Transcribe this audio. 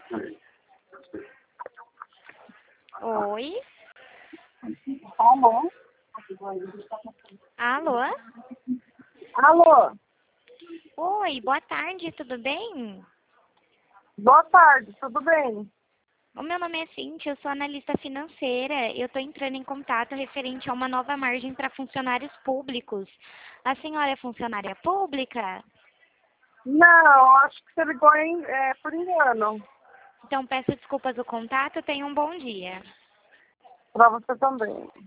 Oi? Alô? Alô? Alô? Oi, boa tarde, tudo bem? Boa tarde, tudo bem? O meu nome é Cintia, eu sou analista financeira. Eu estou entrando em contato referente a uma nova margem para funcionários públicos. A senhora é funcionária pública? Não, acho que você ligou por engano. Então peço desculpas do contato, tenha um bom dia. Para você também.